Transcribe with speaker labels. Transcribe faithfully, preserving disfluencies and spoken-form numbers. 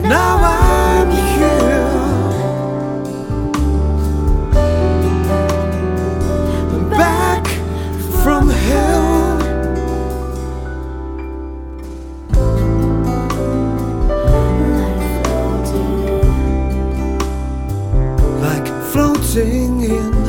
Speaker 1: Now I'm here, back from hell. Like floating in